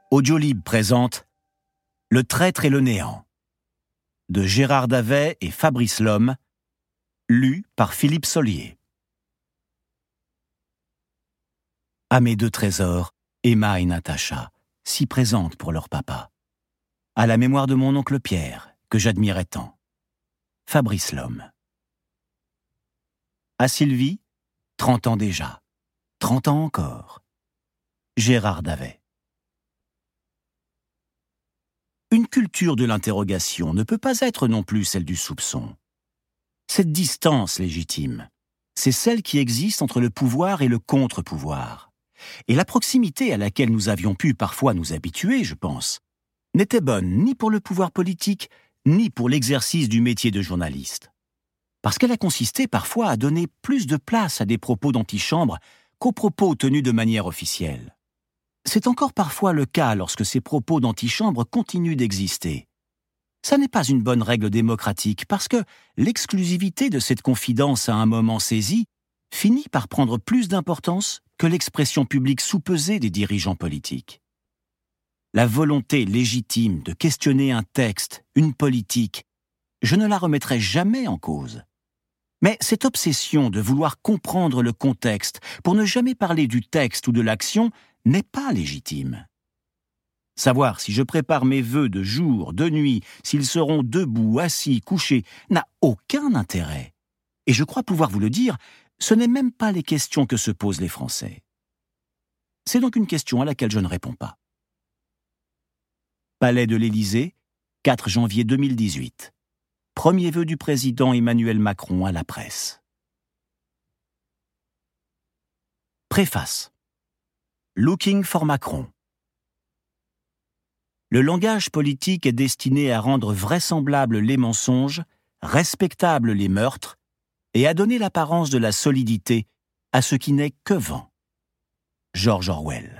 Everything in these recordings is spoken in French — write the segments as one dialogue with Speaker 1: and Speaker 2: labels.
Speaker 1: Audiolib présente Le traître et le néant de Gérard Davet et Fabrice Lhomme, lu par Philippe Solier. À mes deux trésors, Emma et Natacha, si présentes pour leur papa. À la mémoire de mon oncle Pierre, que j'admirais tant. Fabrice Lhomme. À Sylvie, 30 ans déjà, 30 ans encore. Gérard Davet. Une culture de l'interrogation ne peut pas être non plus celle du soupçon. Cette distance légitime, c'est celle qui existe entre le pouvoir et le contre-pouvoir. Et la proximité à laquelle nous avions pu parfois nous habituer, je pense, n'était bonne ni pour le pouvoir politique, ni pour l'exercice du métier de journaliste. Parce qu'elle a consisté parfois à donner plus de place à des propos d'antichambre qu'aux propos tenus de manière officielle. C'est encore parfois le cas lorsque ces propos d'antichambre continuent d'exister. Ça n'est pas une bonne règle démocratique parce que l'exclusivité de cette confidence à un moment saisi finit par prendre plus d'importance que l'expression publique soupesée des dirigeants politiques. La volonté légitime de questionner un texte, une politique, je ne la remettrai jamais en cause. Mais cette obsession de vouloir comprendre le contexte pour ne jamais parler du texte ou de l'action n'est pas légitime. Savoir si je prépare mes vœux de jour, de nuit, s'ils seront debout, assis, couchés, n'a aucun intérêt. Et je crois pouvoir vous le dire, ce n'est même pas les questions que se posent les Français. C'est donc une question à laquelle je ne réponds pas. Palais de l'Élysée, 4 janvier 2018. Premier vœu du président Emmanuel Macron à la presse. Préface. Looking for Macron. Le langage politique est destiné à rendre vraisemblables les mensonges, respectables les meurtres, et à donner l'apparence de la solidité à ce qui n'est que vent. George Orwell.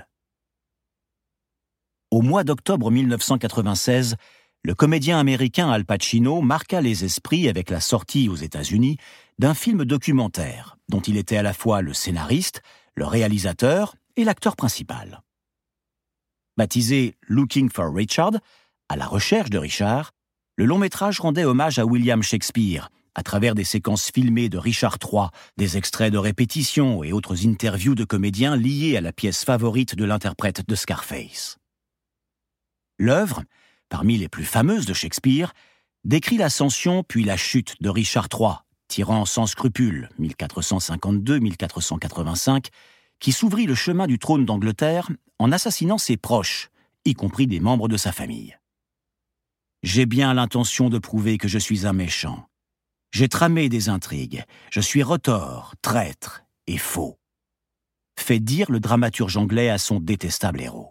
Speaker 1: Au mois d'octobre 1996, le comédien américain Al Pacino marqua les esprits avec la sortie aux États-Unis d'un film documentaire dont il était à la fois le scénariste, le réalisateur et l'acteur principal. Baptisé Looking for Richard, à la recherche de Richard, le long-métrage rendait hommage à William Shakespeare à travers des séquences filmées de Richard III, des extraits de répétitions et autres interviews de comédiens liés à la pièce favorite de l'interprète de Scarface. L'œuvre, parmi les plus fameuses de Shakespeare, décrit l'ascension puis la chute de Richard III, tyran sans scrupules, 1452-1485, qui s'ouvrit le chemin du trône d'Angleterre en assassinant ses proches, y compris des membres de sa famille. J'ai bien l'intention de prouver que je suis un méchant. J'ai tramé des intrigues, je suis retors, traître et faux. Fait dire le dramaturge anglais à son détestable héros.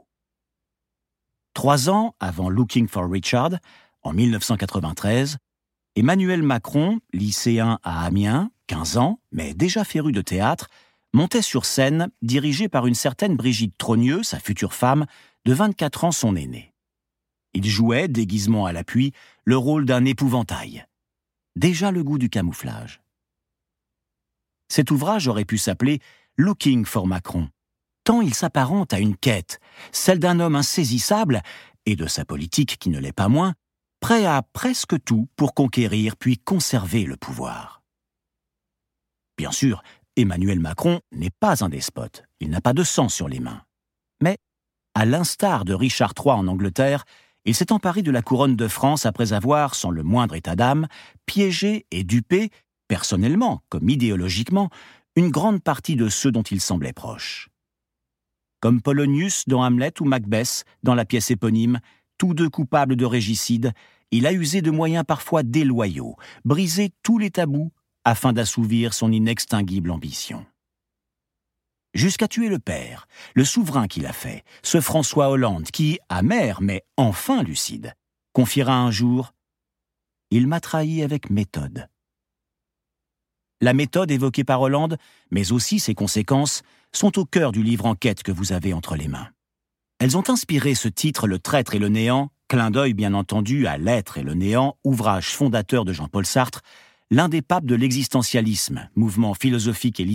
Speaker 1: 3 ans avant Looking for Richard, en 1993, Emmanuel Macron, lycéen à Amiens, 15 ans, mais déjà féru de théâtre, montait sur scène, dirigé par une certaine Brigitte Trogneux, sa future femme, de 24 ans son aînée. Il jouait, déguisement à l'appui, le rôle d'un épouvantail. Déjà le goût du camouflage. Cet ouvrage aurait pu s'appeler « Looking for Macron », tant il s'apparente à une quête, celle d'un homme insaisissable, et de sa politique qui ne l'est pas moins, prêt à presque tout pour conquérir puis conserver le pouvoir. Bien sûr, Emmanuel Macron n'est pas un despote, il n'a pas de sang sur les mains. Mais, à l'instar de Richard III en Angleterre, il s'est emparé de la couronne de France après avoir, sans le moindre état d'âme, piégé et dupé, personnellement comme idéologiquement, une grande partie de ceux dont il semblait proche. Comme Polonius dans Hamlet ou Macbeth dans la pièce éponyme, tous deux coupables de régicide, il a usé de moyens parfois déloyaux, brisé tous les tabous afin d'assouvir son inextinguible ambition. Jusqu'à tuer le père, le souverain qu'il a fait, ce François Hollande qui, amer mais enfin lucide, confiera un jour « Il m'a trahi avec méthode ». La méthode évoquée par Hollande, mais aussi ses conséquences, sont au cœur du livre enquête que vous avez entre les mains. Elles ont inspiré ce titre « Le traître et le néant », clin d'œil bien entendu à L'être et le néant, ouvrage fondateur de Jean-Paul Sartre, l'un des papes de l'existentialisme, mouvement philosophique et littéraire